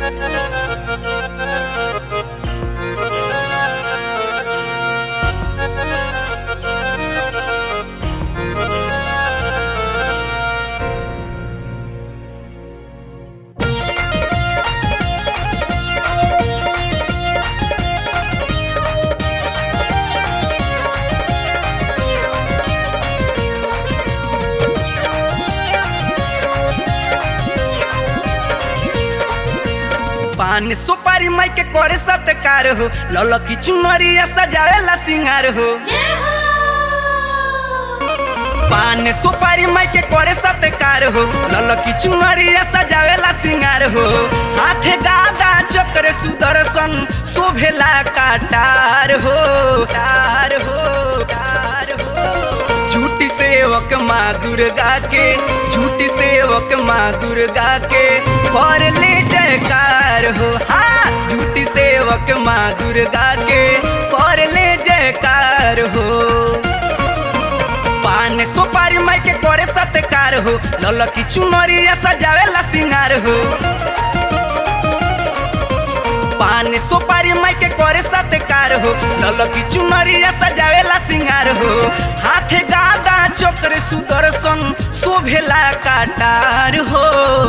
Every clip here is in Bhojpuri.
पान सुपारी माई के करे सत्कार हो, ललकी चुनरिया सजावेला सिंगार हो। पान सुपारी माई के करे सत्कार हो, ललकी चुनरिया सजावेला सिंगार हो। हाथे गादा चक्र सुदर्शन शोभेला काटार हो, तार हो, तार हो। झूठी सेवक माँ दुर्गा के, झूठी सेवक माँ दुर्गा के कर ले जयकार हो। हाँ, झूठी सेवक माँ दुर्गा के कर ले जयकार हो। पान सुपारी माई के करे सत्कार हो, ललकी चुनरिया सजावेला सिंगार हो। पान सुपारी माई के करे सत्कार हो, ललकी चुनरिया सजावेला सिंगार हो। हाथे गादा चक्र सुदर्शन शोभेला काटार हो।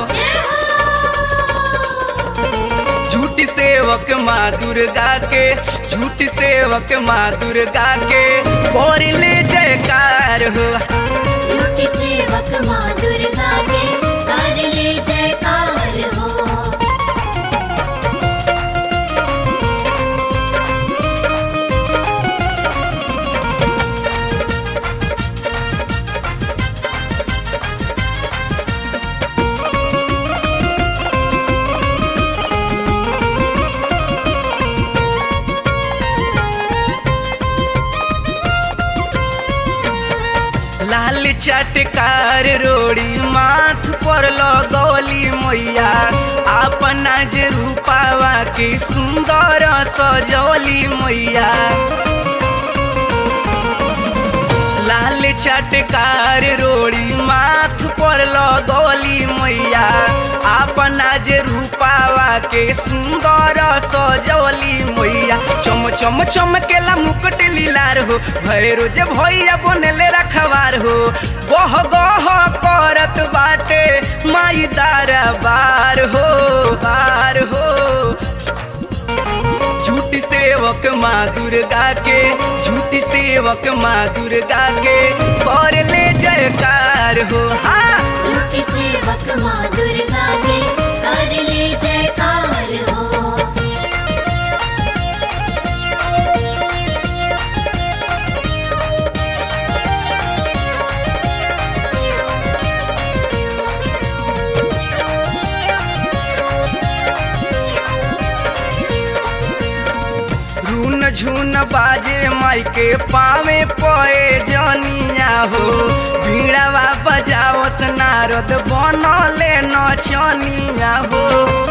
झूठी सेवक माँ दुर्गा के, झूठी सेवक माँ दुर्गा के कर ले जयकार हो। झूठी सेवक माँ दुर्गा के कर ले जयकार हो। लाल चटकार रोड़ी माथ पर लगौली मैया, अपना जे रूपावा के सुंदर सजौली मैया। लाल चटकार रोड़ी माथ पर लगौली मैया, अपना जे रूपावा के सुंदर सजौली मैया। चम चम चमकेला मुकुट लीलार हो, भैरो जे भैया बनले रखवार हो। गह गह करत बाटे माई दरबार हो, बार हो। झूठी सेवक माँ दुर्गा के, झूठी सेवक माँ दुर्गा के कर ले जयकार हो। हाँ, झूठी सेवक माँ दुर्गा के कर ले जयकार हो। झून झून बाजे माई के पावे पए जनिया हो। भीड़ावा बजावस नारद बनले नचनिया हो।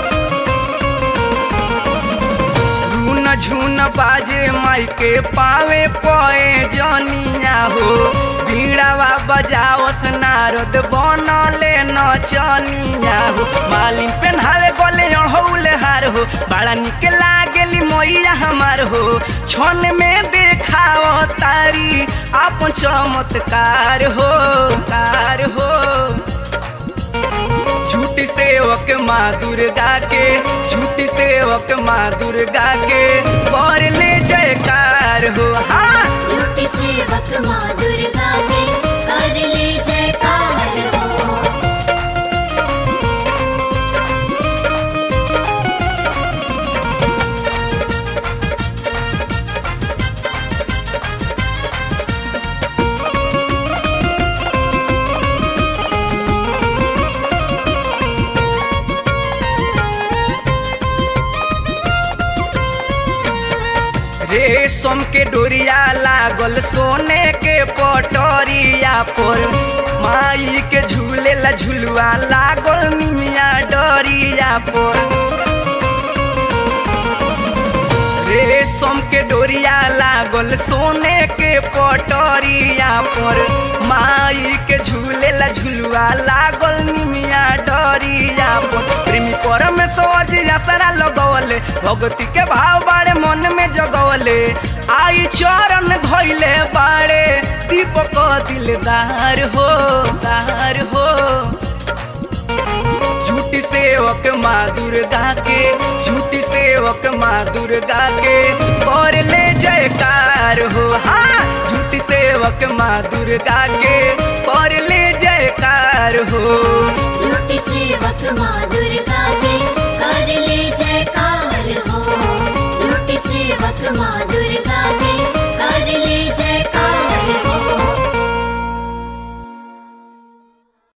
झून झून बाजे माई के पावे पए जनिया हो। भीड़ावा बजावस नारद बनले नचनिया हो। मालिन पेन्हावे गले अड़हुल हार हो, बड़ा निक लागेली मैया हमार हो। क्षण में देखाव तारी आपन चमत्कार हो, कार हो। झूठी सेवक माँ दुर्गा के, झूठी सेवक माँ दुर्गा के कर ले जयकार हो। हाँ, झूठी सेवक माँ दुर्गा के कर ले जयकार हो। रेशम के डोरिया लागल सोने के पटरिया पर, माई के झूले ला झुलुआ लागल निमिया डरिया पर। रेशम के डोरिया लागल सोने के पटरिया पर, माई के झूले ला झुलुआ लागल निमिया डरिया पर। प्रेमी परमेश्वर रोज असरा लगवले भगती के भाव बाड़े मन में जगवले आई चरण धोइले बाड़े दीपक दिलदार हो दार हो झूठी सेवक माँ दुर्गा के झूठी सेवक माँ दुर्गा के कर ले जयकार हो हाँ झूठी सेवक माँ दुर्गा के कर ले जयकार हो झूठी सेवक माँ दुर्गा के